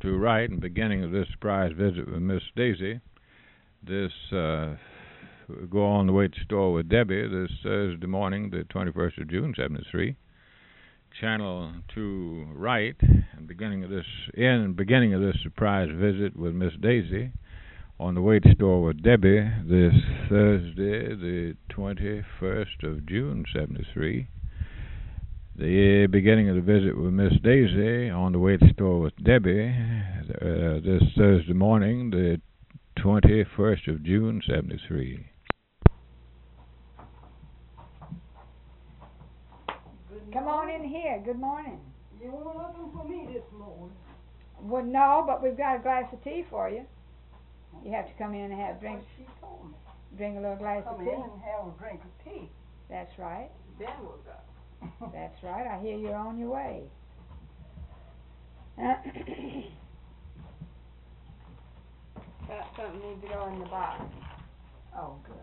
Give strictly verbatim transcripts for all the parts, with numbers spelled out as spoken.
to Wright and beginning of this surprise visit with Miss Daisy. This uh, go on the way to store with Debbie this Thursday morning, the twenty-first of June, seventy-three. Channel to Wright and beginning of this in beginning of this surprise visit with Miss Daisy on the way to store with Debbie this Thursday, the twenty-first of June, seventy-three. The beginning of the visit with Miss Daisy on the way to store with Debbie uh, this Thursday morning, the twenty-first of June, seventy-three. Come on in here. Good morning. You weren't looking for me this morning. Well, no, but we've got a glass of tea for you. You have to come in and have That's drink. what she told me. Drink a little glass Come of tea. in and have a drink of tea. That's right. Then we'll go. That's right. I hear you're on your way. That something needs to go in the box. Oh, good.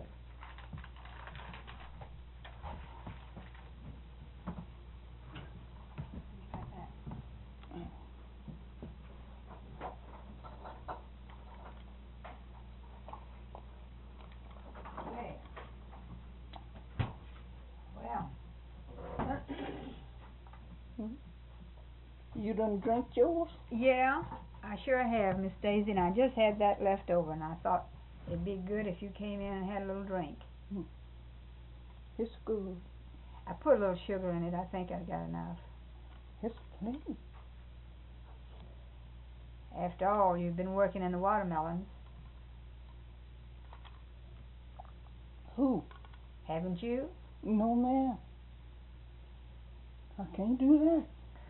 You done drank yours? Yeah, I sure have, Miss Daisy, and I just had that left over, and I thought it'd be good if you came in and had a little drink. Hmm. It's good. I put a little sugar in it. I think I got enough. It's plenty. After all, you've been working in the watermelons. Who? Haven't you? No, ma'am. I can't do that.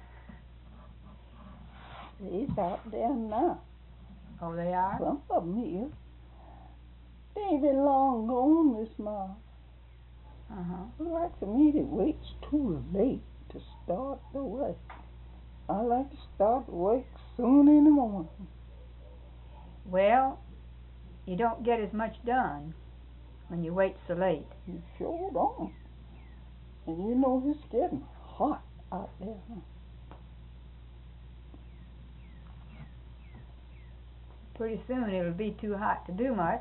They's out there now. Oh, they are? Some of them here. They ain't been long gone this month. Uh-huh. Like to me, it waits too late to start the work. I like to start the work soon in the morning. Well, you don't get as much done when you wait so late. You sure don't. And you know it's getting hot out there. Huh? Pretty soon it'll be too hot to do much.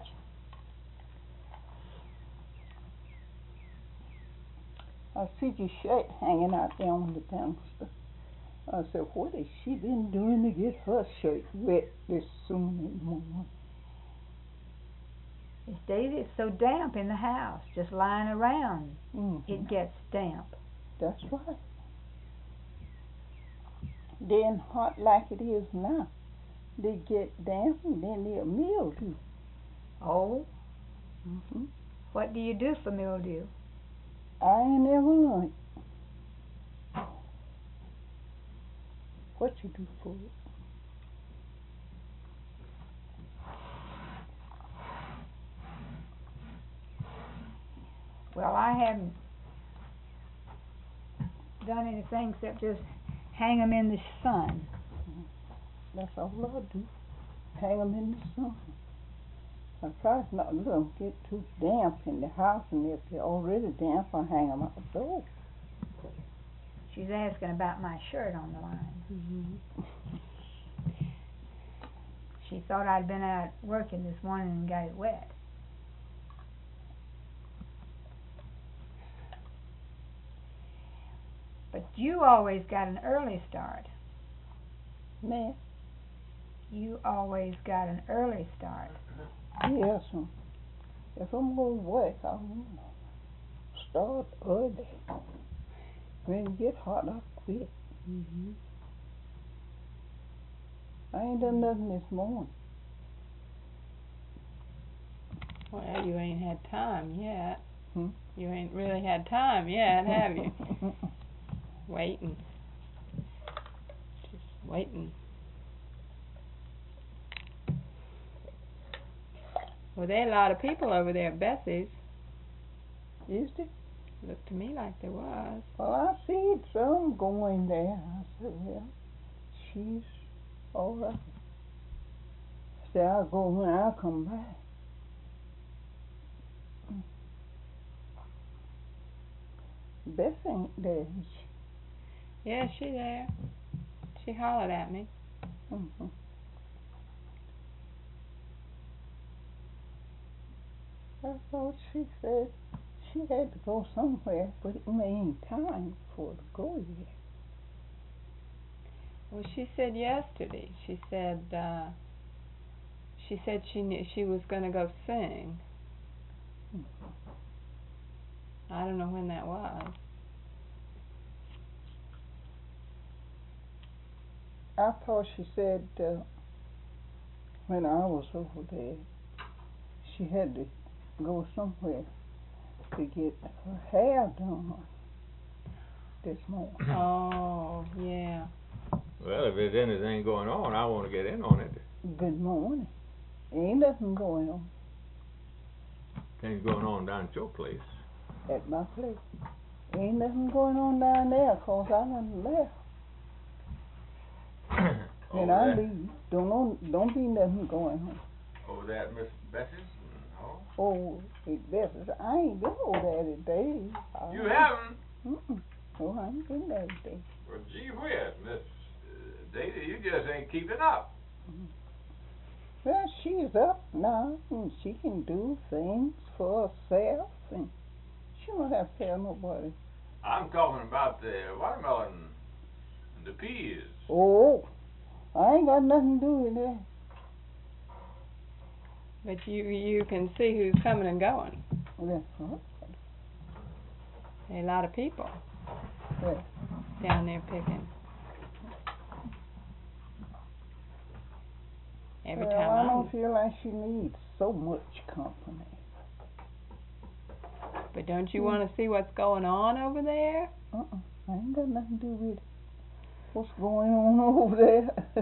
I see your shirt hanging out there on the banister. I said, what has she been doing to get her shirt wet this soon in the morning? Miss Daisy, it's so damp in the house, just lying around. Mm-hmm. It gets damp. That's right. Then hot like it is now, they get damp and then they'll mildew. Oh? Mm-hmm. What do you do for mildew? I ain't never learned. What you do for it? Well, I haven't done anything except just hang them in the sun. That's all I do. Hang them in the sun. I try not to let them get too damp in the house, and if they're already damp, I hang them outdoors. She's asking about my shirt on the line. Mm-hmm. She thought I'd been out working this morning and got it wet. But you always got an early start. Man. You always got an early start. Yes, um, if I'm going to work, I'll start early. When it get hot, I quit. Mm-hmm. I ain't done nothing this morning. Well, you ain't had time yet. Hmm? You ain't really had time yet, have you? Waiting. Just waiting. Well, there are a lot of people over there at Bessie's. Is there? Looked to me like there was. Well, I seen some going there. I said, well, she's all right. I said, I'll go when I come back. Bess ain't there, is she? Yeah, she there. She hollered at me. Mm-hmm. I thought she said she had to go somewhere, but it ain't time for her to go yet. Well, she said yesterday. She said uh, she said she knew she was going to go sing. I don't know when that was. I thought she said uh, when I was over there, she had to go somewhere to get her hair done this morning. Oh, yeah. Well, if there's anything going on, I want to get in on it. Good morning. Ain't nothing going on Things going on down at your place. at my place. Ain't nothing going on down there 'cause I done left. When I that, leave, don't know, don't be nothing going on. over there at Miss Bessie's? No. Oh, it better. I ain't been over there today. I You haven't? Mm-mm. No, I ain't been there today. Well, gee whiz, Miss uh, Daisy, you just ain't keeping up. Well, she's up now, and she can do things for herself, and she don't have to tell nobody. I'm talking about the watermelon and the peas. Oh, I ain't got nothing to do with that. But you you can see who's coming and going. Well, that's right. There are a lot of people Well, down there picking. Every well, time I I'm, don't feel like she needs so much company. but don't you want to see what's going on over there? Uh-uh. I ain't got nothing to do with it. What's going on over there?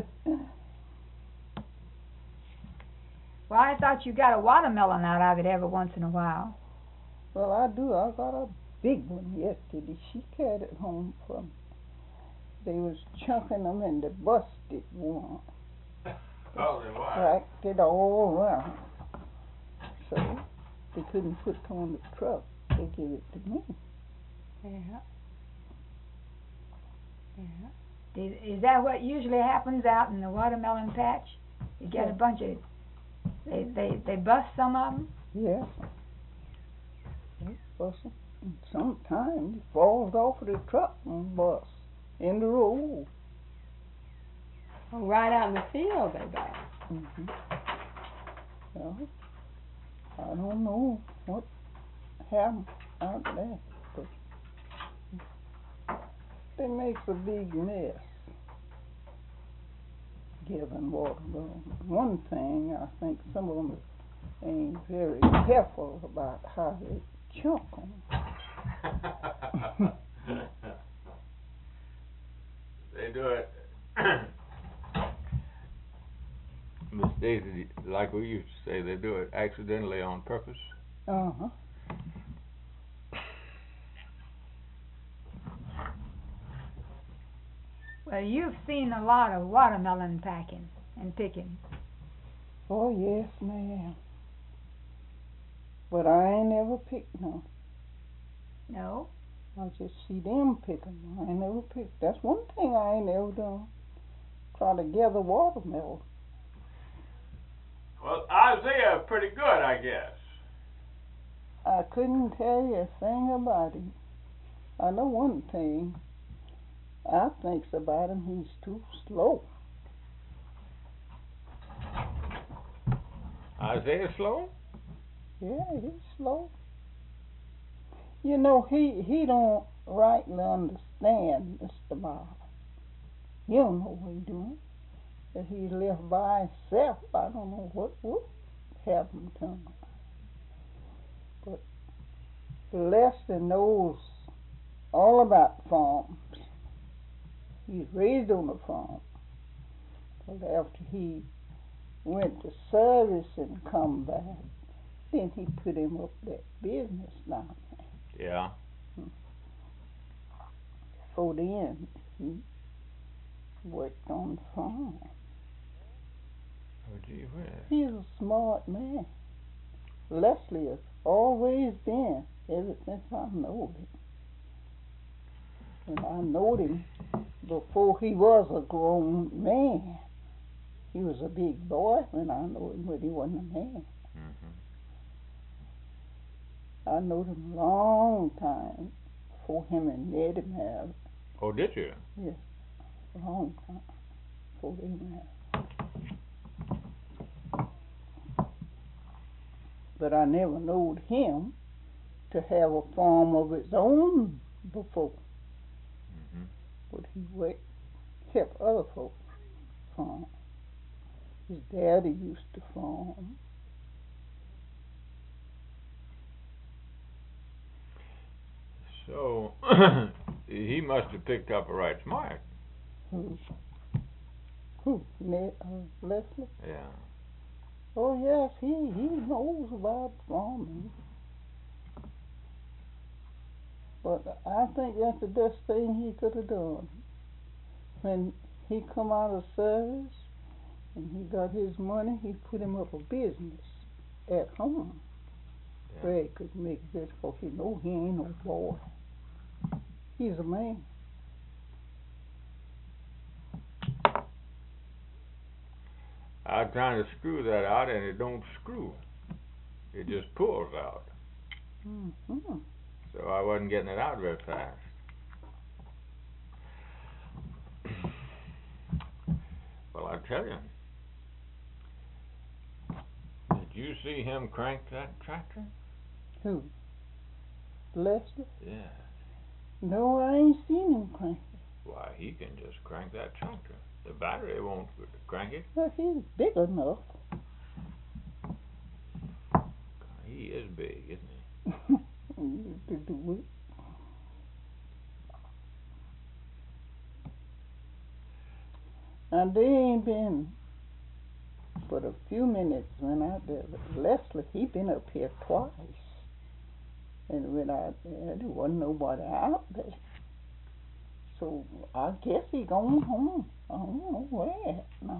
Well, I thought you got a watermelon out of it every once in a while. Well, I do. I got a big one yesterday. She carried it home from. They was chunking them and they busted one. Oh, then why? Cracked it all around. So they couldn't put it on the truck. They gave it to me. Yeah. Yeah. Is, is that what usually happens out in the watermelon patch? You get Yeah. a bunch of, they, they, they bust some of them? Yeah. They bust 'em. And sometimes it falls off of the truck and busts in the road. Oh, right out in the field they go. Mm-hmm. Well, I don't know what happened out there, but they makes a big mess giving watermelon. One thing, I think some of them ain't very careful about how they chunk them. They do it. Miss Daisy, like we used to say, they do it accidentally on purpose. Uh-huh. Well, you've seen a lot of watermelon packing and picking. Oh, yes, ma'am. But I ain't never picked none. No? I just see them pick 'em. I ain't never picked. That's one thing I ain't never done. Try to gather watermelon. Well, Isaiah, pretty good, I guess. I couldn't tell you a thing about him. I know one thing. I thinks about him, he's too slow. Isaiah slow? Yeah, he's slow. You know, he, he don't rightly understand Mister Bob. He don't know what he's doing. If he left by himself, I don't know what would happen to him. But Lester knows all about farms. He's raised on a farm. But after he went to service and come back, then he put him up that business down there. Yeah. So then he worked on the farm. Oh, gee whiz. He's a smart man. Leslie has always been, ever since I knowed him. And I knowed him before he was a grown man. He was a big boy when I knowed him, but he wasn't a man. Mm-hmm. I know them a long time before him and Nettie married. Oh, did you? Yes, a long time before they married. But I never knowed him to have a farm of his own before. Mm-hmm. But he worked, helped other folks farm. His daddy used to farm. So he must have picked up right smart. Who? Who? Ned, uh, Leslie? Yeah. Oh yes, he he knows about farming. But I think that's the best thing he could have done. When he come out of service and he got his money, he put him up a business at home. Yeah. Where he could make this, because he know he ain't no boy. He's a man. I'm trying to screw that out, and it don't screw. It just pulls out. Mm-hmm. So I wasn't getting it out very fast. Well, I tell you, did you see him crank that tractor? Who? Leslie? Yeah. No, I ain't seen him crank it. Why, he can just crank that tractor. The battery won't crank it. Well, he's big enough. He is big, isn't he? to do it. And they ain't been but a few minutes when out there. Leslie, he been up here twice. And when out there, there wasn't nobody out there. So I guess he gone home. I don't know where now.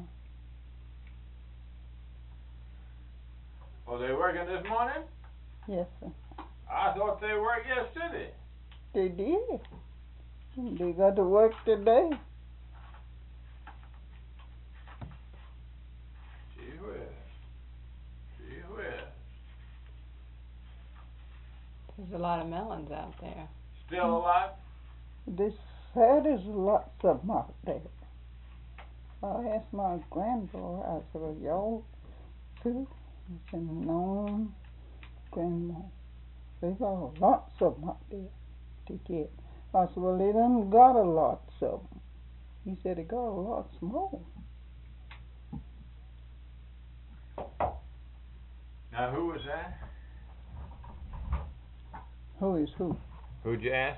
Well, they working this morning? Yes, sir. I thought they worked yesterday. They did. They got to work today. Gee whiz. Gee whiz. There's a lot of melons out there. Still a lot? They said there's lots of them out there. I asked my granddaughter, I said, are y'all too? She said, no, Grandma. They got lots of them out there to get. I said, well, they done got a lots of them. He said, they got a lot more. Now, who was that? Who is who? Who'd you ask?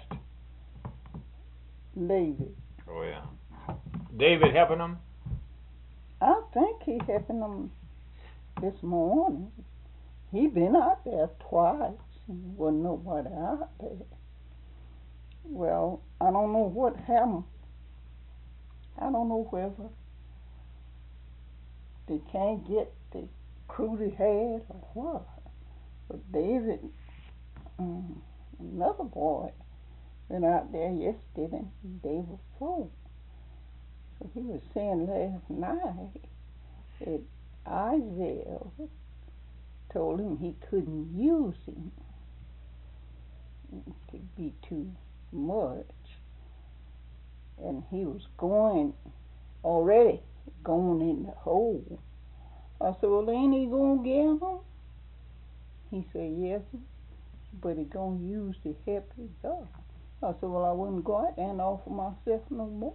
David. Oh, yeah. David helping them? I think he helping them this morning. He been out there twice. And wasn't nobody out there. Well, I don't know what happened. I don't know whether they can't get the crew they had or what. But David, um, another boy, went out there yesterday and the day before. So he was saying last night that Isaiah told him he couldn't use him. It could be too much. And he was going, already going in the hole. I said, well, ain't he going to get him? He said, yes, but he going to use the help he got. I said, well, I wouldn't go out there and offer myself no more.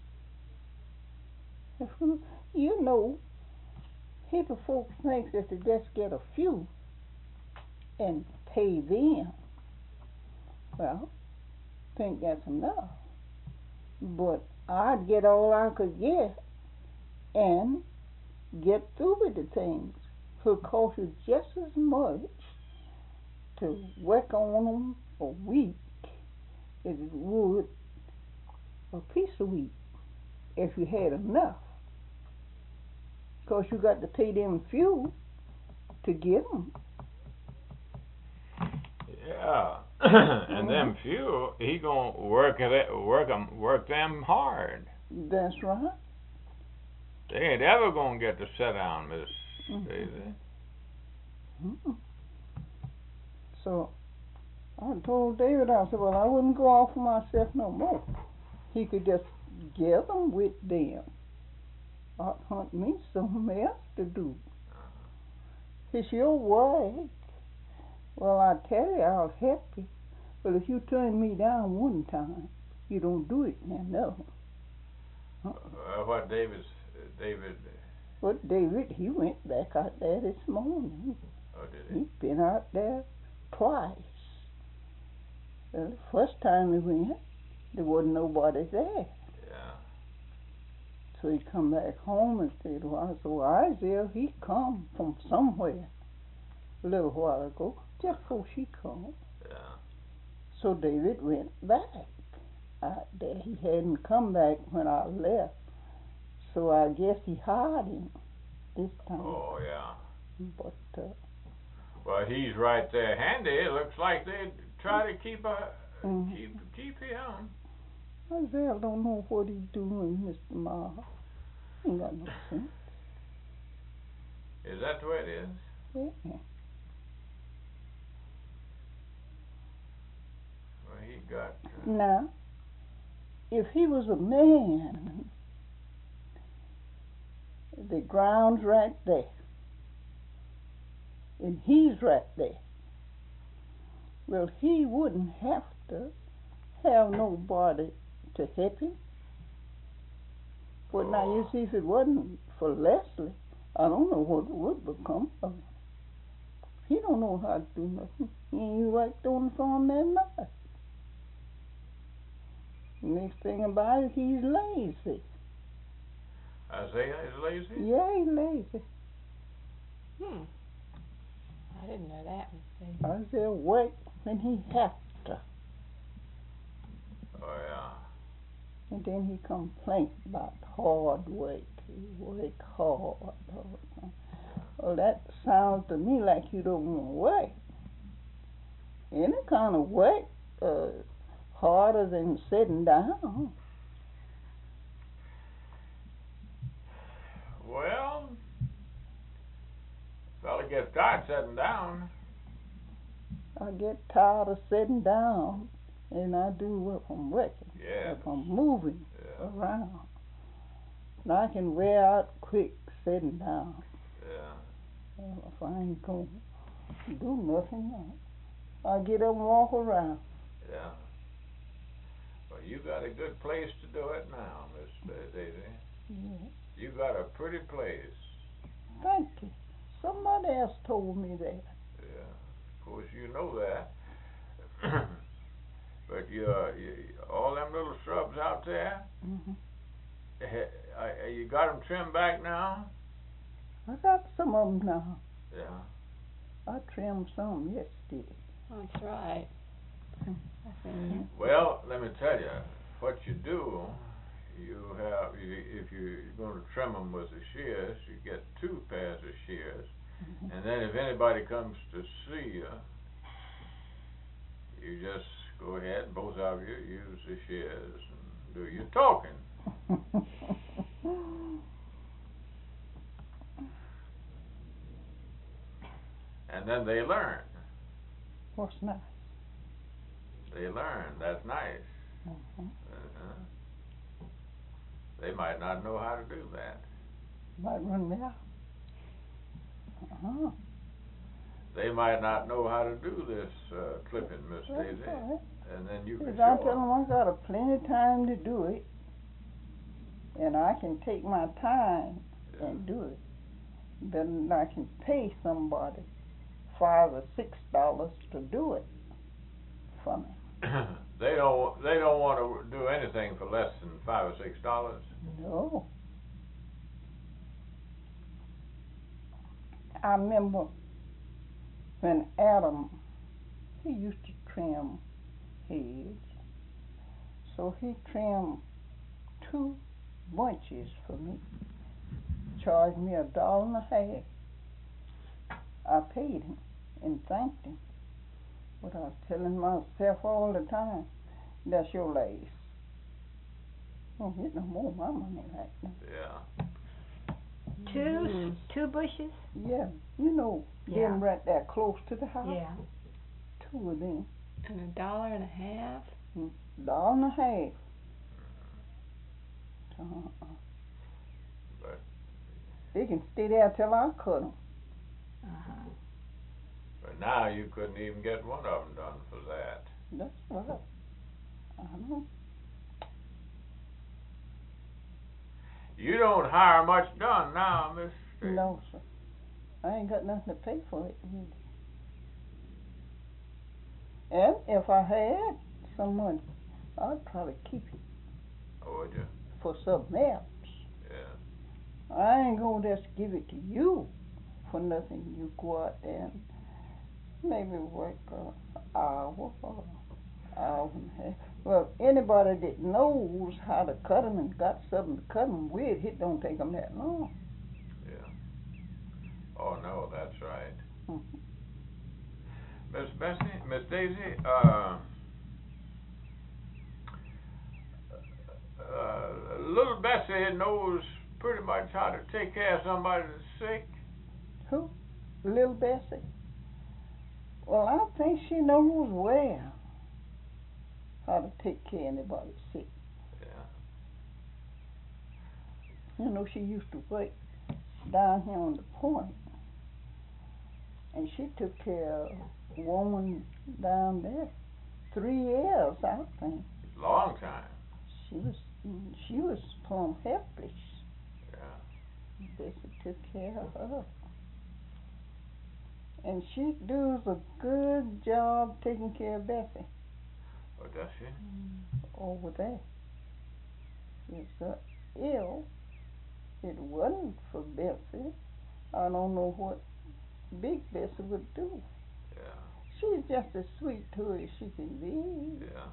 You know, people folks think that they just get a few and pay them. Well, I think that's enough. But I'd get all I could get and get through with the things. It would cost you just as much to work on them a week as it would a piece of wheat if you had enough. Because you got to pay them few to get them. Yeah. And them few, he gonna work it, work them, work them hard. That's right. They ain't ever gonna get to sit down, Miss Mm-hmm. Daisy. Mm-hmm. So I told David, I said, well, I wouldn't go off for myself no more. He could just get them with them. I'd hunt me something else to do. It's your work. Well, I tell you, I'll help you. But if you turn me down one time, you don't do it another. Uh, what David's, uh, David, But David, he went back out there this morning. oh, did he? He's been out there twice. Well, the first time he went, there wasn't nobody there. Yeah. So he come back home and said, well, so Isaiah, he come from somewhere a little while ago, just before she come. Yeah. So David went back out there. He hadn't come back when I left. So I guess he hired him this time. Oh, yeah. But, uh, Well, he's right there handy. It looks like they try to keep a Mhm. keep keep him. Isaiah don't know what he's doing, Mister Miles. He ain't got no sense. Is that the way it is? Yeah. Well, he got. Uh, Now, if he was a man, the ground's right there. And he's right there. Well, he wouldn't have to have nobody to help him. But now, you Oh. see, if it wasn't for Leslie, I don't know what would become of him. He don't know how to do nothing. He ain't worked on the farm that much. Next thing about it, he's lazy. Isaiah is lazy? Yeah, he's lazy. Hmm. I didn't know that, Miss Daisy. Isaiah work when he has to. Oh, yeah. And then he complains about hard work. He work hard all the time. Well, that sounds to me like you don't want to work. Any kind of work uh, harder than sitting down. Well, fella gets tired sitting down. I get tired of sitting down, and I do if I'm working, Yeah. if I'm moving Yeah. around. And I can wear out quick sitting down. Yeah. Well, if I ain't going to do nothing, I get up and walk around. Yeah. Well, you got a good place to do it now, Miss Daisy. Yeah. You got a pretty place. Thank you. Somebody else told me that. Yeah. Of course, you know that. But you, uh, you, all them little shrubs out there, Mm-hmm. uh, you got them trimmed back now? I got some of them now. Yeah. I trimmed some yesterday. That's right. I think Well, let me tell you, what you do, you have, you, if you're going to trim them with the shears, you get two pairs of shears, Mm-hmm. and then if anybody comes to see you, you just go ahead and both of you use the shears and do your talking. And then they learn. What's nice? They learn. That's nice. Mm-hmm. Uh-huh. They might not know how to do that. Might run me out. Uh-huh. They might not know how to do this uh, clipping, Miss That's Daisy. all right. And then you can Because I show tell them. them I got a plenty of time to do it, and I can take my time Yeah. and do it. Then I can pay somebody five or six dollars to do it for me. they don't. They don't want to do anything for less than five or six dollars. No. I remember when Adam, he used to trim heads, so he trimmed two bunches for me. Charged me a dollar and a half. I paid him and thanked him. But I was telling myself all the time, that's your lace. I don't get no more of my money right now. Yeah. Two, Mhm. two bushes? Yeah, you know, Yeah. them right there close to the house. Yeah. Two of them. And a dollar and a half? Dollar and a half. Uh-uh. But They can stay there till I cut them. Uh-huh. but now you couldn't even get one of them done for that. That's right. I know. You don't hire much done now, Miss. Stacy. No, sir. I ain't got nothing to pay for it, really. And if I had some money, I'd probably keep it Oh, would you? for something else. Yeah. I ain't gonna just give it to you for nothing. You go out there and maybe work an hour or hour and a half. Well, anybody that knows how to cut 'em and got something to cut 'em with, it don't take 'em that long. Yeah. Oh no, that's right. Mhm. Miss Bessie, Miss Daisy, uh, uh, little Bessie knows pretty much how to take care of somebody that's sick. Who? Little Bessie? Well, I think she knows well how to take care of anybody sick. Yeah. You know, she used to work down here on the point, and she took care of a woman down there three years, I think. Long time. She was she was plumb helpless. Yeah. Bessie took care of her, and she does a good job taking care of Bessie Oh, does she? over there. Yes, sir. Ill. It wasn't for Bessie, I don't know what Big Bessie would do. Yeah. She's just as sweet to her as she can be. Yeah.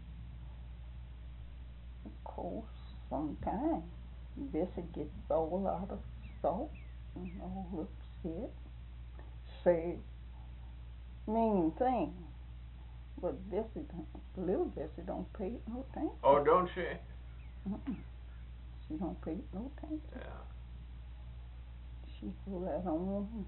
Of course, sometimes Bessie gets all out of salt and all upset, say mean things. But Bessie don't, little Bessie don't pay it no attention. Oh, don't she? Mm-mm. She don't pay it no attention. Yeah. She go right on,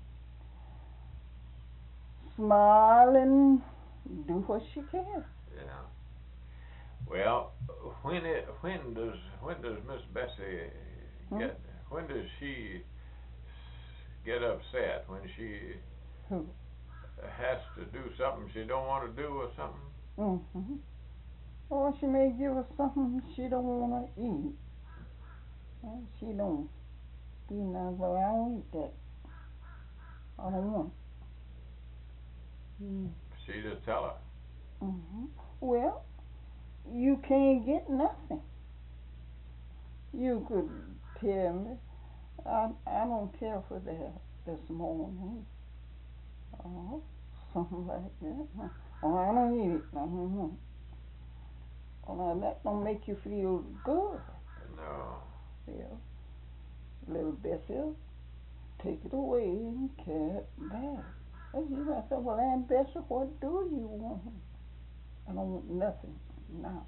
smile and do what she can. Yeah. Well, when it when does when does Miss Bessie Hmm? get when does she get upset when she Who? has to do something she don't want to do or something? Mm-hmm. Or she may give her something she don't want to eat. And she don't be nice, well, I don't eat that. I don't want it. Mm. She just tell her. Mm-hmm. Well, you can't get nothing. You could tell me, I, I don't care for that this morning. Oh, something like that. Oh, I don't eat it. I don't want it. Oh, now that don't make you feel good. No. Yeah. Little Bessie, take it away and carry it back. And you might say, well, Aunt Bessie, what do you want? I don't want nothing now.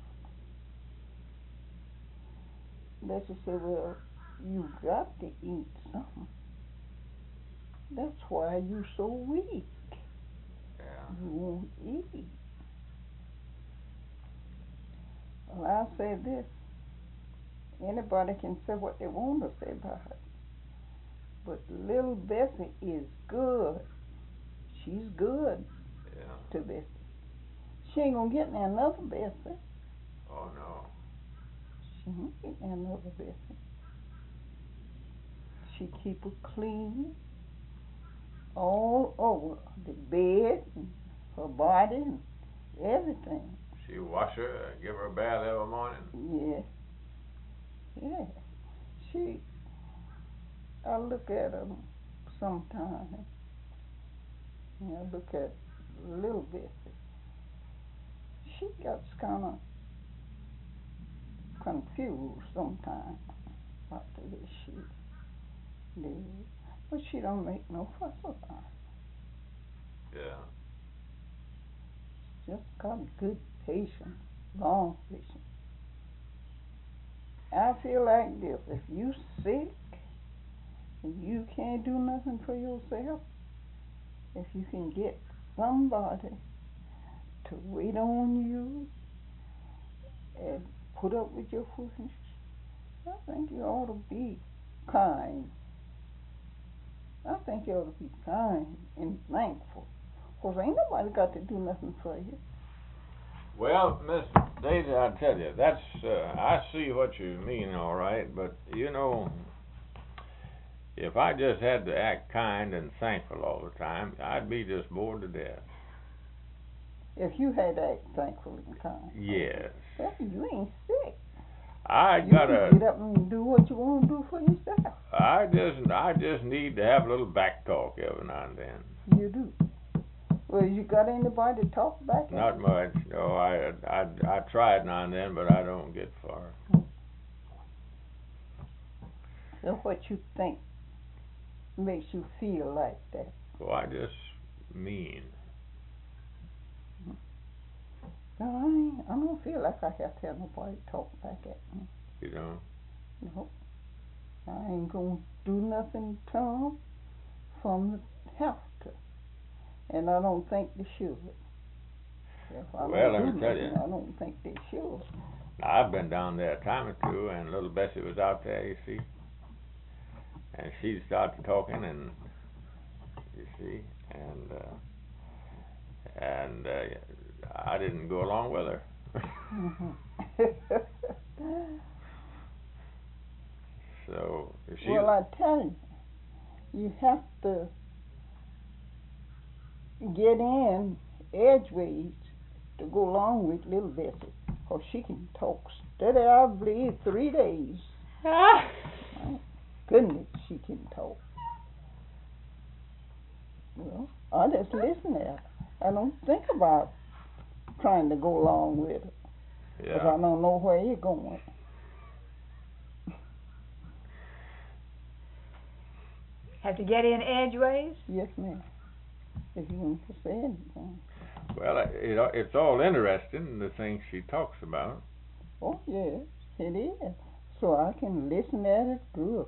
Bessie said, well, you got to eat something. That's why you so weak. Yeah. You won't eat. Well, I'll say this. Anybody can say what they want to say about it. But little Bessie is good. She's good Yeah. to Bessie. She ain't gonna get me another Bessie. Oh no. She ain't get me another Bessie. She keep her clean all over. The bed, and her body, and everything. She wash her, give her a bath every morning. Yeah. Yeah. She, I look at her sometimes. And I look at little Bessie. She gets kind of confused sometimes about the way she lives. But she don't make no fuss about it. Yeah. Just got good patience, long patience. I feel like this, if you sick and you can't do nothing for yourself, if you can get somebody to wait on you and put up with your foolishness. I think you ought to be kind. I think you ought to be kind and thankful. Because ain't nobody got to do nothing for you. Well, Miss Daisy, I tell you, that's, uh, I see what you mean, all right, but, you know, if I just had to act kind and thankful all the time, I'd be just bored to death. If you had to act thankful and kind. Yes. Well, you ain't sick. I You gotta, can get up and do what you want to do for yourself. I just, I just need to have a little back talk every now and then. You do. Well, you got anybody to talk back at? Not much. No, I, I, I try it now and then, but I don't get far. So what you think makes you feel like that? Well, I just mean. No, I ain't, I don't feel like I have to have nobody talk back at me. You know? No. I ain't gonna do nothing to them from the have to. And I don't think they should. If I Well, don't let do me tell nothing, you. I don't think they should. I've been down there a time or two, and little Bessie was out there, you see. And she started talking, and, you see, and, uh, and, uh, I didn't go along with her. Mm-hmm. So, if she... Well, I tell you, you have to get in edgeways to go along with little Bessie, because she can talk steady, I believe, three days. Ah. My goodness, she can talk. Well, I just listen at her. I don't think about trying to go along with her, because Yeah. I don't know where you're going. Have to get in edgeways? Yes, ma'am. If you want to say anything. Well, it, it's all interesting, the things she talks about. Oh, yes, it is. So I can listen at it good.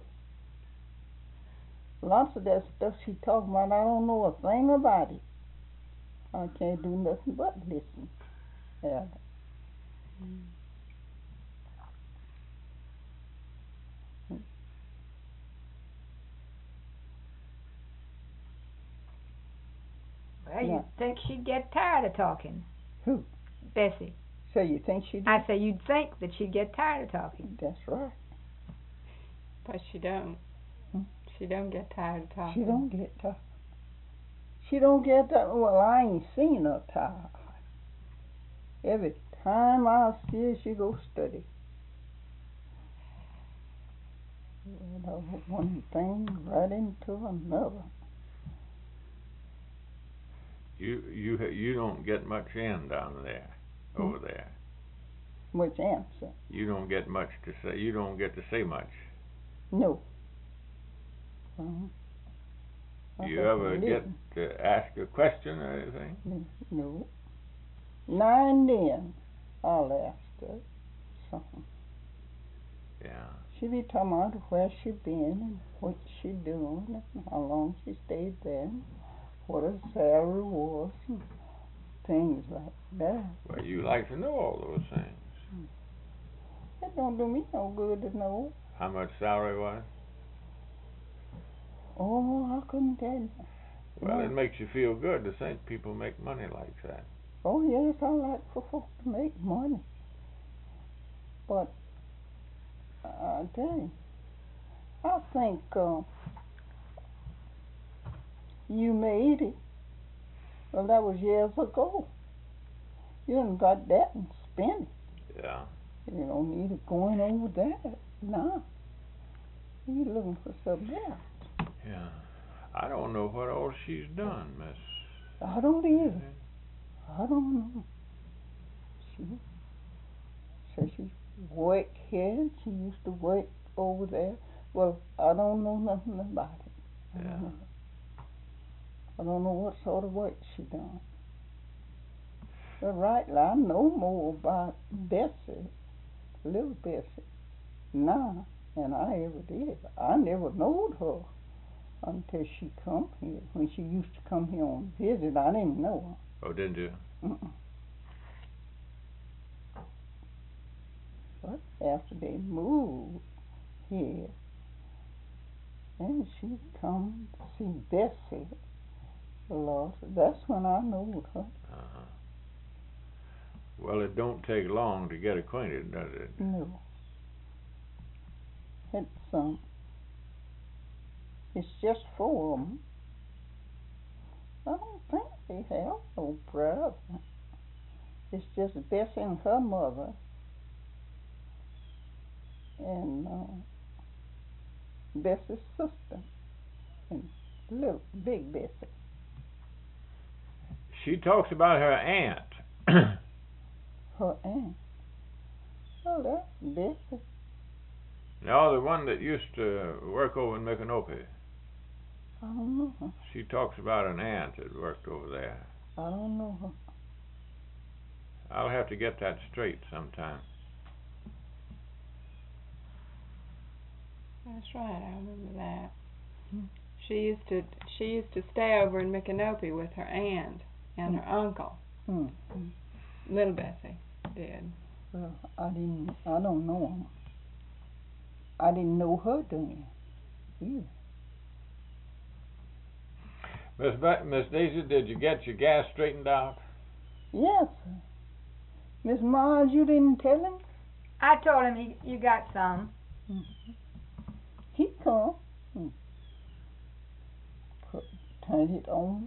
Lots of that stuff she talking about, I don't know a thing about it. I can't do nothing but listen at it. Mm. Well, Yeah. you'd think she'd get tired of talking. Who? Bessie. So you think she did? I say you'd think that she'd get tired of talking. That's right. But she don't. Hmm? She don't get tired of talking. She don't get tired. She don't get tired. Well, I ain't seen her tired. Every time I see her, she go study. Well, one thing right into another. You you you don't get much in down there, Hmm? over there. Which answer? You don't get much to say. You don't get to say much. No. Uh-huh. I You have to ever get listen. to ask a question or anything? No. Now and then, I'll ask her something. Yeah. She be talking about where she been and what she doing and how long she stayed there and what her salary was and things like that. Well, you like to know all those things. It don't do me no good to know. How much salary was? Oh, I couldn't tell you. Well, No. it makes you feel good to think people make money like that. Oh, yes, I like for folks to make money. But, I tell you, I think uh, you made it. Well, that was years ago. You done got that and spent it. Yeah. You don't need it going over that. No. You looking for something else. Yeah. I don't know what all she's done, Miss. I don't either. I don't know. She says she worked here. She used to work over there. Well, I don't know nothing about it. I Yeah. don't know. I don't know what sort of work she done. But rightly, I know more about Bessie, little Bessie, now than I ever did. I never knowed her until she come here. When she used to come here on visit, I didn't know Oh, didn't you? her. Mm-mm. But after they moved here, and she come to see Bessie, Lord, that's when I know her. Uh-huh. Well, it don't take long to get acquainted, does it? No. It's um, it's just four of them. I don't think they have no brother. It's just Bessie and her mother, and uh, Bessie's sister, and little big Bessie. She talks about her aunt. Her aunt. Oh, that's Bessie. No, the one that used to work over in Micanopy. I don't know her. She talks about an aunt that worked over there. I don't know her. I'll have to get that straight sometime. That's right, I remember that. Hmm. She used to she used to stay over in Micanopy with her aunt and her uncle. Hmm. Little Bessie did. Well, I didn't. I don't know them. I didn't know her then. Either. Miss Be- Miss Daisy, did you get your gas straightened out? Yes, sir. Miss Mars, you didn't tell him? I told him he, you got some. Mm-hmm. He come. Hmm. Put, turn it on.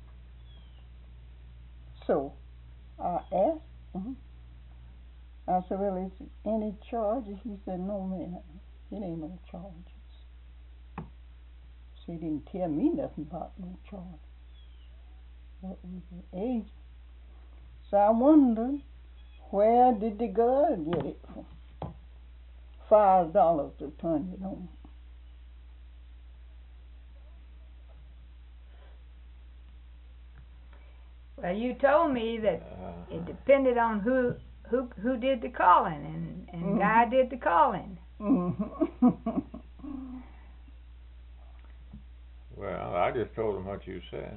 So, I asked him. I said, well, is there any charges? He said, no, man. It ain't no charges. She didn't tell me nothing about no charges. That was the agent. So I wondered, where did the girl get it from? Five dollars to turn it on. Well, you told me that Uh, it depended on who who who did the calling, and and Mhm. Guy did the calling. Mm-hmm. well, I just told him what you said.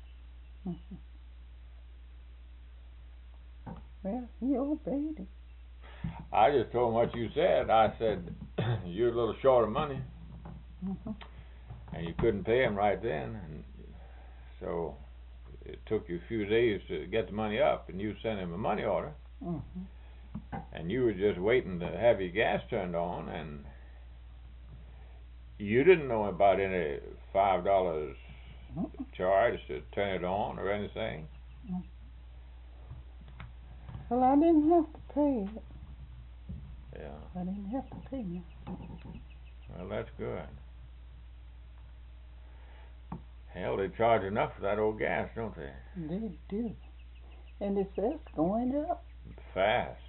Well, he obeyed it. I just told him what you said. I said, you're a little short of money, Mm-hmm. and you couldn't pay him right then, and so it took you a few days to get the money up, and you sent him a money order, Mm-hmm. and you were just waiting to have your gas turned on, and you didn't know about any five dollars Mm-hmm. charge to turn it on or anything. Well, I didn't have to pay it. Yeah, I didn't have to pay it. well, that's good. Hell, they charge enough for that old gas, don't they? They do. And it says going up. Fast.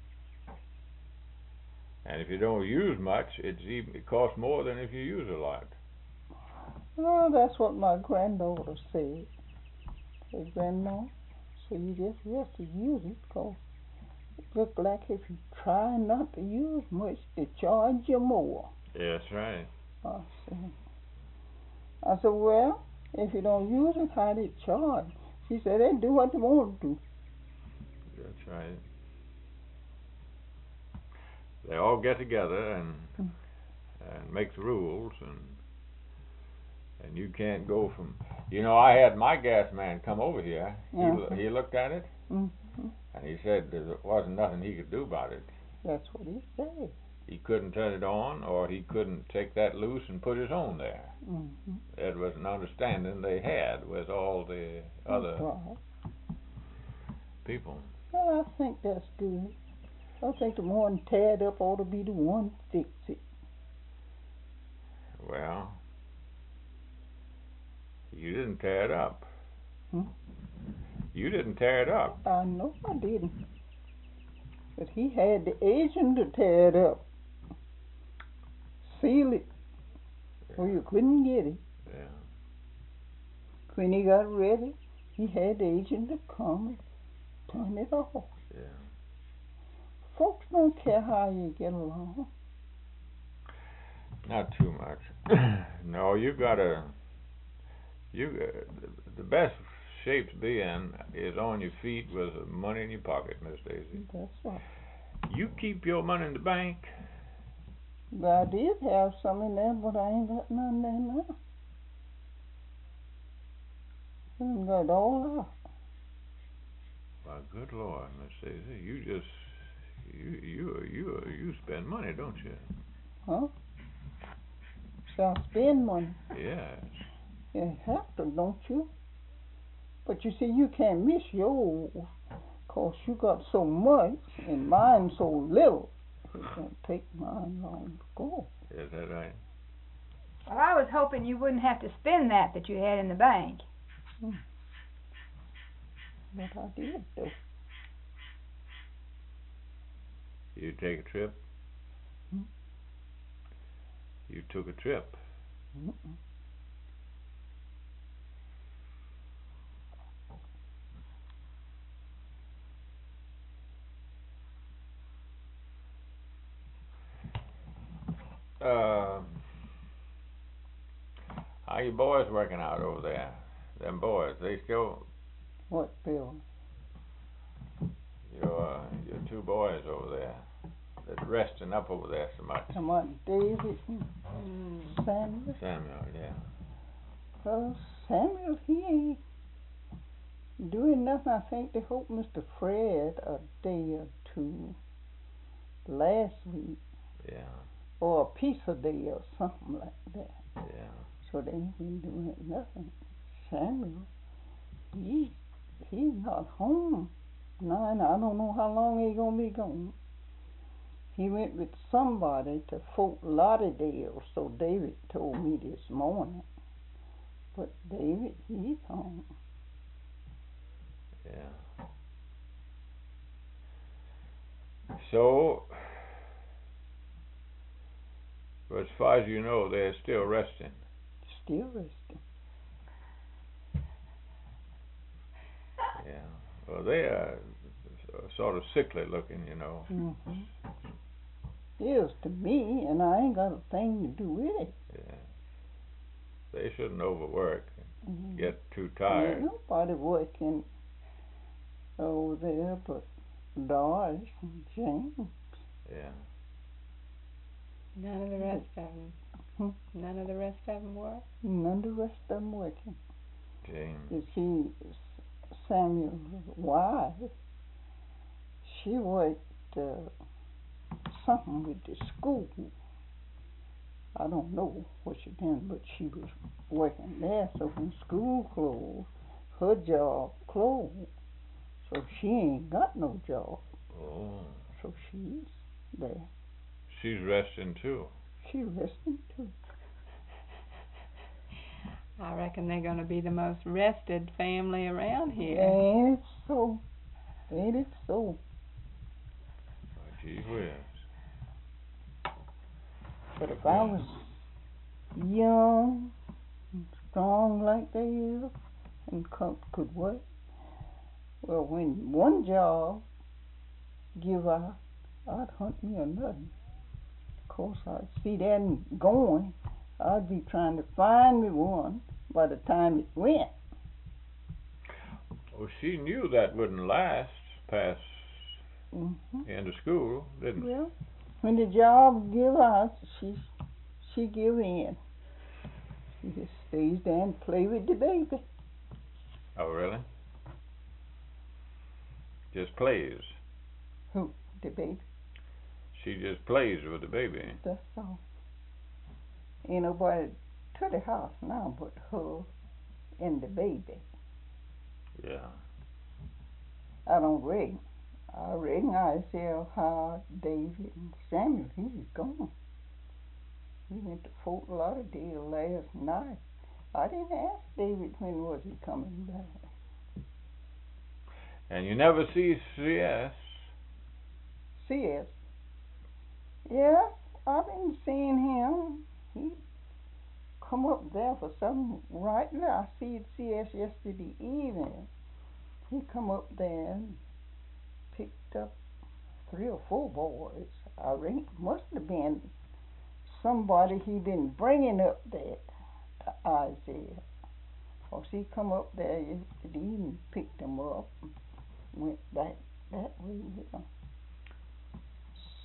And if you don't use much, it's even, it costs more than if you use a lot. Well, that's what my granddaughter said. Said, Grandma, so you just have to use it, because it looks like if you try not to use much, they charge you more. Yeah, that's right. I said, I said, well, if you don't use it, how they charge? She said, they do what they want to do. That's right. They all get together and Mm. and make the rules, and and you can't go from. You know, I had my gas man come over here. Uh-huh. He he looked at it, Mm-hmm. and he said there wasn't nothing he could do about it. That's what he said. He couldn't turn it on, or he couldn't take that loose and put his own there. Mm-hmm. It was an understanding they had with all the other Right. people. Well, I think that's good. I think the one tear it up ought to be the one fix it. Well, you didn't tear it up. Hmm? You didn't tear it up. I know I didn't. But he had the agent to tear it up. Seal it. Or you couldn't get it. Yeah. When he got ready, he had the agent to come and turn it off. Yeah. Folks don't care how you get along. Not too much. No, you gotta. You uh, the best shape to be in is on your feet with money in your pocket, Miss Daisy. That's right. You keep your money in the bank? But I did have some in there, but I ain't got none there now. I done got it all out. Why, good Lord, Miss Daisy, you just you you you you spend money, don't you? Huh? So I spend money. Yes. You have to, don't you? But you see, you can't miss yours, 'cause you got so much and mine so little. It don't take mine long to go. Is that right? Well, I was hoping you wouldn't have to spend that that you had in the bank. Hmm. But I did, though. You take a trip? Hmm? You took a trip? Mm-mm. Uh, how you boys working out over there? Them boys, they still What, Bill? your uh, your two boys over there that resting up over there so much. Come on, David and Mm. Samuel. Samuel, yeah. Well, Samuel, he ain't doing nothing. I think they hope Mister Fred a day or two last week, Yeah, or a piece a day or something like that. yeah. So they ain't been doing nothing. Samuel, he he's not home. Nine, I don't know how long he gonna be gone. He went with somebody to Fort Lauderdale, so David told me this morning. But David, he's home. Yeah. So, but as far as you know, they're still resting. Still resting. Yeah. Well, they are sort of sickly looking, you know. Mm-hmm. Is to me, and I ain't got a thing to do with it. Yeah. They shouldn't overwork and Mm-hmm. get too Ain't tired. nobody working over there but Doris and James. Yeah. None of the rest of them. Hmm? None of the rest of them work. None of the rest of them working. James. You see, Samuel's wife, she worked uh, something with the school. I don't know what she did, but she was working there. So when school closed, her job closed. So she ain't got no job. Oh. So she's there. She's resting too. She resting too. I reckon they're going to be the most rested family around here. Ain't it so? Ain't it so? Oh, gee whiz. But if I was young and strong like they is and co- could work, well, when one job give out, I'd hunt me another. Of course, I'd see that going. I'd be trying to find me one by the time it went. Well, she knew that wouldn't last past Mm-hmm. the end of school, didn't she? Well, when the job give out, she she give in. She just stays there and play with the baby. Oh, really? Just plays. Who? The baby. She just plays with the baby. That's all. Ain't nobody to the house now but her and the baby. Yeah. I don't reckon. I reckon I see how David and Samuel, he's gone. He went to Fort Lauderdale last night. I didn't ask David when was he coming back. And you never see C S. C S. Yeah, I've been seeing him. He come up there for something right now. I see C S yesterday evening. He come up there and picked up three or four boys. I reckon must have been somebody he been bringing up there to Isaiah. Cause he come up there yesterday and picked them up and went back that way with them.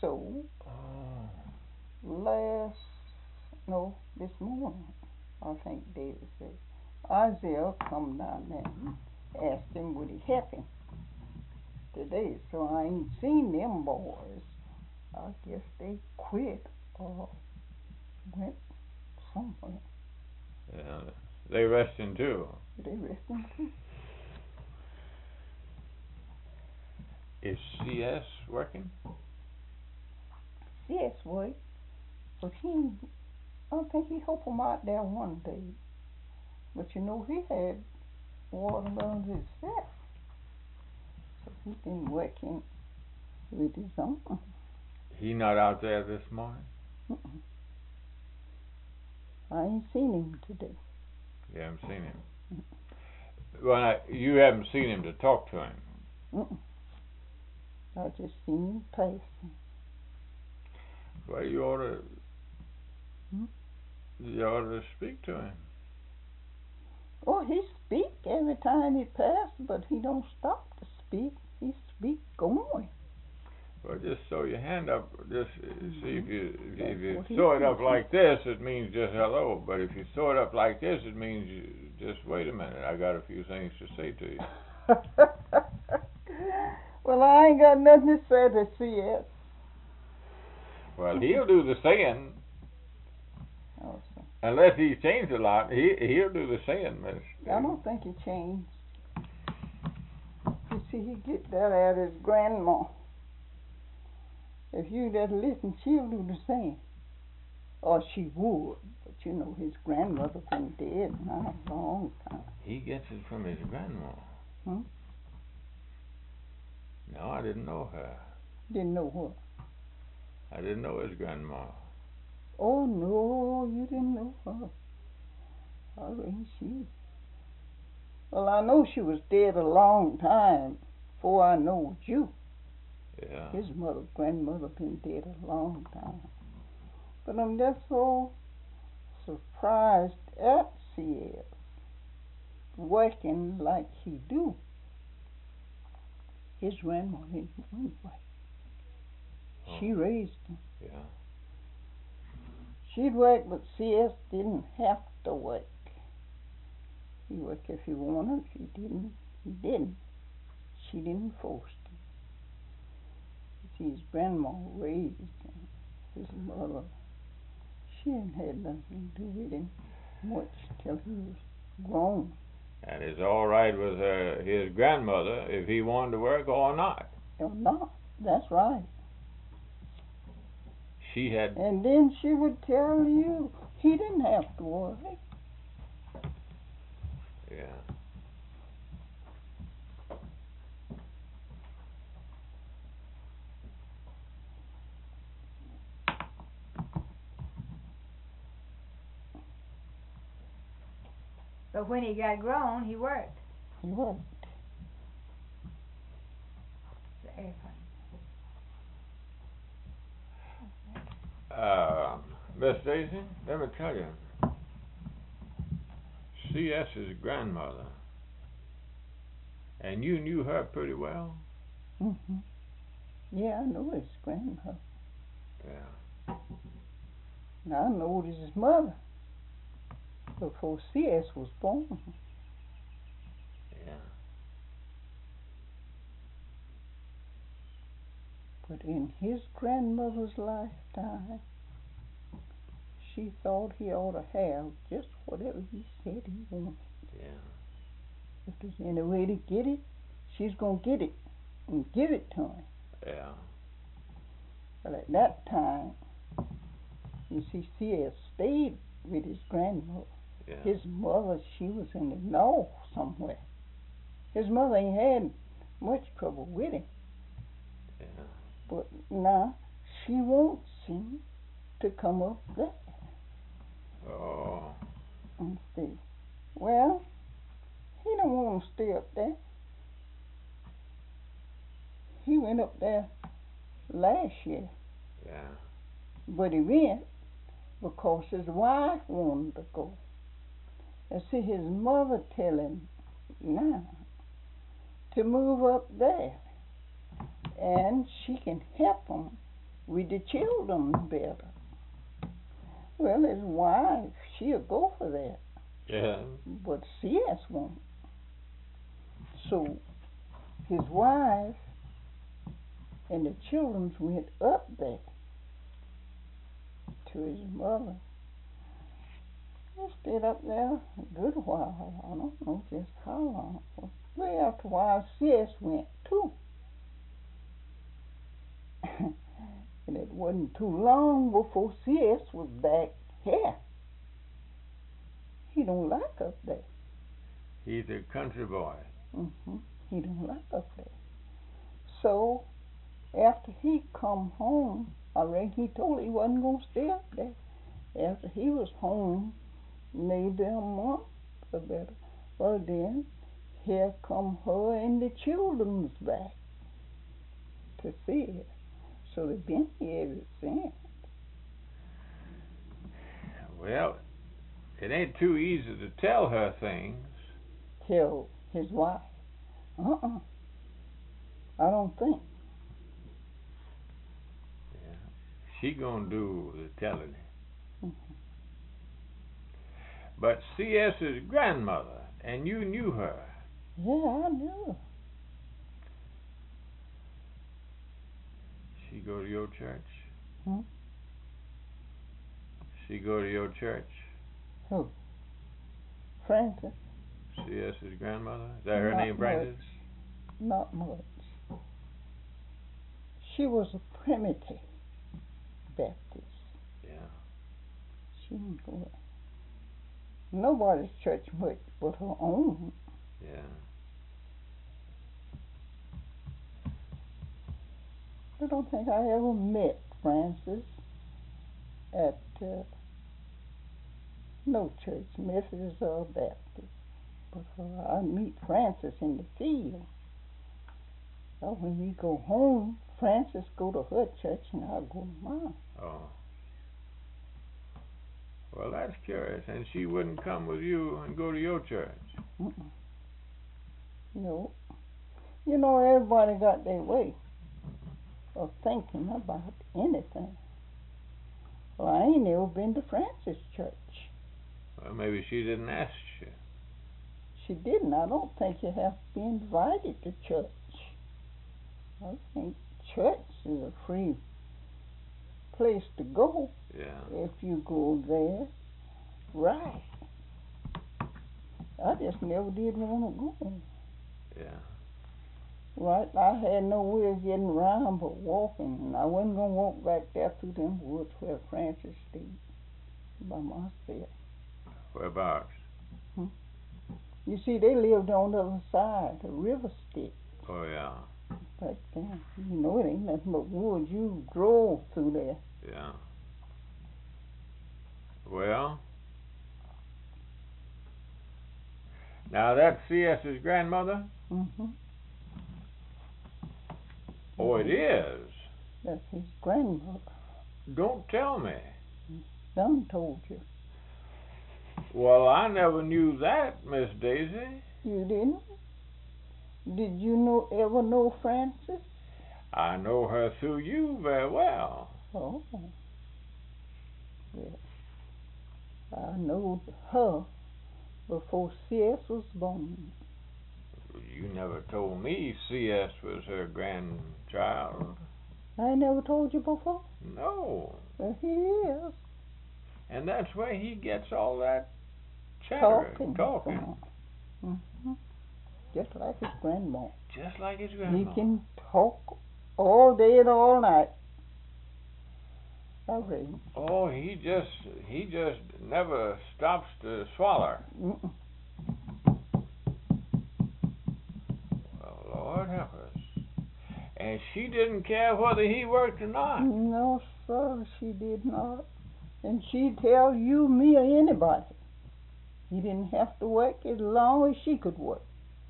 so. Oh. Last, no, this morning, I think David said, Isaiah come down there and asked him would he help him today. So I ain't seen them boys. I guess they quit or went somewhere. Yeah, they resting too. They resting too. Is C S working? Yes, boy. But he, I think he helped him out there one day. But you know, he had watermelons himself. So he been working with his own. He not out there this morning? Mm-mm. I ain't seen him today. You haven't seen him. Well, I, you haven't seen him to talk to him. Mm-mm. I just seen him passing. Well, you ought to. Hmm? You ought to speak to him. Oh, he speak every time he pass, but he don't stop to speak. He speak going. Well, just throw your hand up. Just uh, see if you if, That's if you what he throw it up thinks. like this, it means just hello. But if you throw it up like this, it means you just wait a minute. I got a few things to say to you. Well, I ain't got nothing to say to C S. Well, he'll do the saying. Also, Unless he's changed a lot, he he'll do the saying, Miss. I don't think he changed. You see, he get that out of his grandma. If you just listen, she'll do the same. Or she would, but you know his grandmother been dead now a long time. He gets it from his grandma. Hmm? No, I didn't know her. Didn't know what? I didn't know his grandma. Oh no, you didn't know her. I reckon she. Well, I know she was dead a long time before I knowed you. Yeah. His mother, grandmother, been dead a long time. But I'm just so surprised at C S working like he do. His grandma didn't one way. Oh. She raised him. Yeah. She'd work, but C S didn't have to work. He worked if he wanted. If he didn't, he didn't. She didn't force him. See, his grandma raised him. His mother, she hadn't had nothing to do with him much till he was grown. And it's all right with her, his grandmother if he wanted to work or not. Or not. That's right. She had. And then she would tell you he didn't have to work. Yeah. But when he got grown, he worked. He worked. The airplane. Uh, Miss Daisy, let me tell you, C S's grandmother, and you knew her pretty well. Mm-hmm. Yeah, I know his grandmother. Yeah. And I know his mother before C S was born. Yeah. But in his grandmother's lifetime, she thought he ought to have just whatever he said he wanted. Yeah. If there's any way to get it, she's going to get it and give it to him. Yeah. But at that time, you see, C S stayed with his grandmother. Yeah. His mother, she was in the north somewhere. His mother ain't had much trouble with him. Yeah. But now she wants him to come up there Oh. and stay. Well, he don't want to stay up there. He went up there last year, Yeah. but he went because his wife wanted to go. And see, his mother tell him now to move up there, and she can help him with the children better. Well, his wife, she'll go for that. Yeah. But C S won't. So his wife and the children went up there to his mother. They stayed up there a good while. I don't know just how long. Way after a while, C S went too. And it wasn't too long before C S was back here. He don't like up there. He's a country boy. Mm-hmm. He don't like up there. So after he come home, I reckon he told her he wasn't gonna stay up there. After he was home, maybe a month or better. Well then, here come her and the children's back to see her. So they've been here ever since. Well, it ain't too easy to tell her things. Tell his wife. Uh-uh. I don't think. Yeah. She gonna do the telling. Mm-hmm. But C S's grandmother, and you knew her. Yeah, I knew. She go to your church? Hmm? She go to your church? Who? Frances? C S's grandmother? Is that her Not name, Frances? much. Not much. She was a primitive Baptist. Yeah. She didn't go there. Nobody's church much but her own. Yeah. I don't think I ever met Frances at uh, no church, Methodist or Baptist. But uh, I meet Frances in the field. So when we go home, Frances go to her church and I go to mine. Oh. Well, that's curious. And she wouldn't come with you and go to your church? Mm-mm. No. You know, everybody got their way of thinking about anything. Well, I ain't never been to Frances' church. Well, maybe she didn't ask you. She didn't. I don't think you have to be invited to church. I think church is a free place to go. Yeah. If you go there, right. I just never did want to go. Yeah. Right, I had no way of getting around but walking, and I wasn't going to walk back there through them woods where Frances stayed by myself. Whereabouts? Hmm? You see, they lived on the other side, the river stick. Oh, yeah. Back there. You know, it ain't nothing but woods. You drove through there. Yeah. Well, now that's C S's grandmother? Mm-hmm. Oh, it is? That's his grandmother. Don't tell me. Done told you. Well, I never knew that, Miss Daisy. You didn't? Did you know ever know Frances? I know her through you very well. Oh. Well, I know her before C S was born. You never told me C S was her grandchild. I never told you before? No. Well, he is. And that's where he gets all that chatter, Talking. talking. Mm-hmm. Just like his grandma. Just like his grandma. He can talk all day and all night. I read. Oh, he just he just never stops to swallow. Mm-mm. Well, Lord help us. And she didn't care whether he worked or not. No, sir, she did not. And she'd tell you, me, or anybody. He didn't have to work as long as she could work.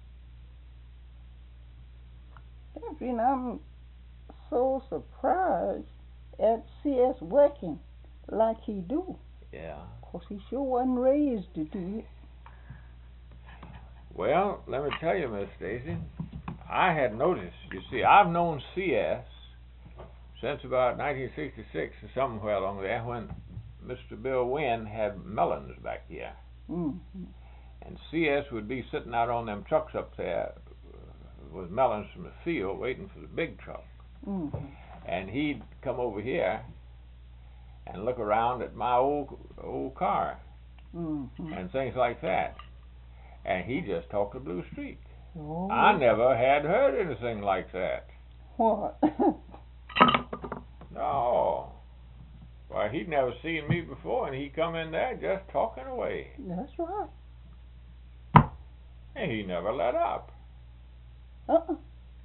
That's when I'm so surprised at C S working like he do. Yeah. 'Cause he sure wasn't raised to do it. Well, let me tell you, Miss Stacy, I had noticed. You see, I've known C S since about nineteen sixty-six or somewhere along there, when Mister Bill Wynn had melons back here. Mm-hmm. And C S would be sitting out on them trucks up there uh, with melons from the field waiting for the big truck. Mm-hmm. And he'd come over here and look around at my old old car Mm-hmm. and things like that. And he just talked the Blue Streak. Oh. I never had heard anything like that. What? No. Why, he'd never seen me before, and he come in there just talking away. That's right. And he never let up. Uh-uh.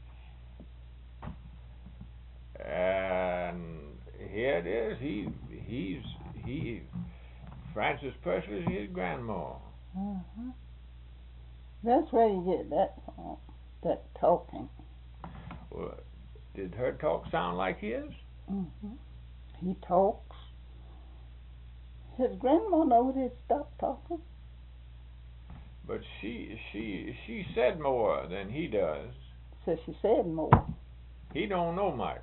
And here it is. He, he's, he, Francis Pursley's his grandma. Uh-huh. That's where you get that from, that talking. Well, did her talk sound like his? Mm-hmm. He talks. His grandma never did stop talking. But she, she, she said more than he does. So she said more. He don't know much.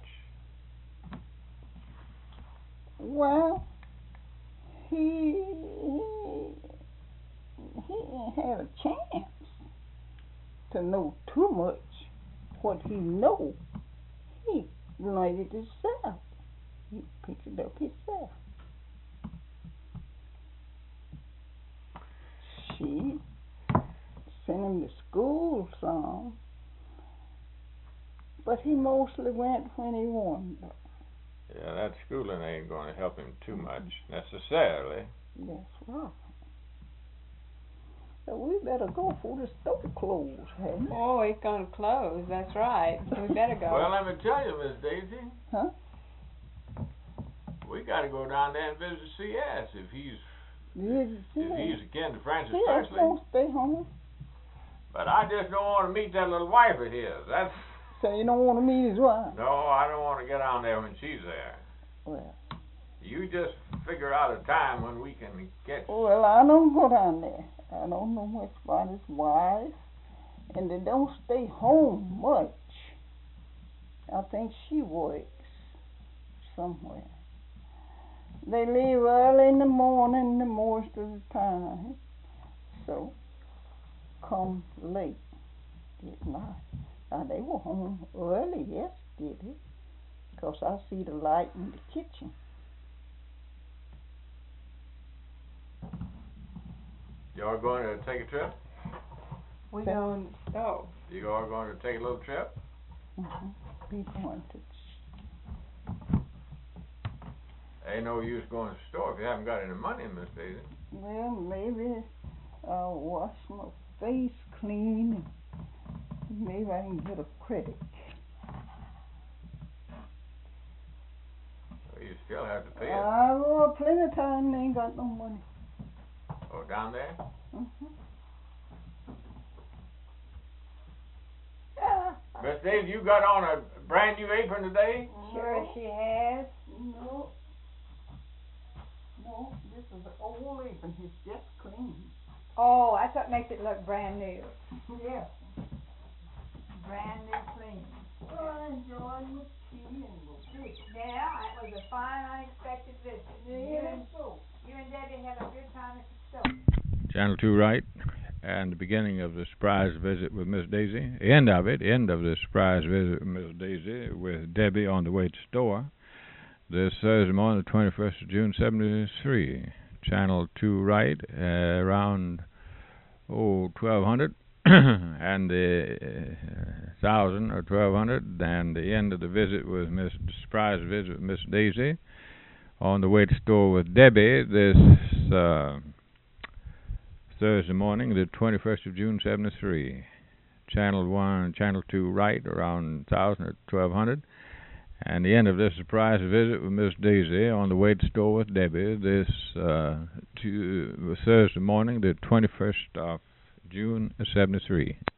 Well, he he he ain't had a chance to know too much. What he know, he learned it himself. He picked it up himself. She sent him to school some, but he mostly went when he wanted. Yeah, that schooling ain't going to help him too much, necessarily. That's right. So we better go before the store closes, hadn't it? Oh, it's gonna close. That's right. We better go. Well, let me tell you, Miss Daisy. Huh? We got to go down there and visit C S if he's Yes, if he's akin to Francis yes, Pursley. don't stay home. But I just don't want to meet that little wife of his. That's So you don't want to meet his wife. no, I don't want to get on there when she's there. Well, You just figure out a time when we can get. well, I don't go down there. I don't know much about his wife, and they don't stay home much. I think she works somewhere. They leave early in the morning the most of the time, so come late at night. Now, they were home early yesterday, because I see the light in the kitchen. Y'all going to take a trip? We're going to stove. You all going to take a little trip? Mm-hmm. Be going to. Ain't no use going to the store if you haven't got any money, Miss Daisy. Well, maybe I'll wash my face clean, and maybe I can get a credit. Well, you still have to pay it. I've got plenty of time and ain't got no money. Oh, down there? Mm-hmm. Miss Daisy, you got on a brand new apron today? Sure she has. No. No, this is an old apron. It's just clean. Oh, that's what makes it look brand new. Yeah. Brand new clean. Well, I enjoyed my tea and my fish. Yeah, it was a fine, unexpected visit. You and, so. you and Debbie had a good time at the store. Channel two right, and the beginning of the surprise visit with Miss Daisy. End of it, end of the surprise visit with Miss Daisy with Debbie on the way to the store. This Thursday morning, the twenty-first of June, seventy-three. Channel two right, uh, around, oh, twelve hundred, and the uh, thousand or twelve hundred, and the end of the visit with Miss, the surprise visit with Miss Daisy on the way to the store with Debbie this, uh, Thursday morning, the twenty-first of June, seventy-three. Channel one, Channel two right, around one thousand or twelve hundred. And the end of this surprise visit with Miss Daisy on the way to the store with Debbie this uh, to, Thursday morning, the twenty-first of June, seventy-three.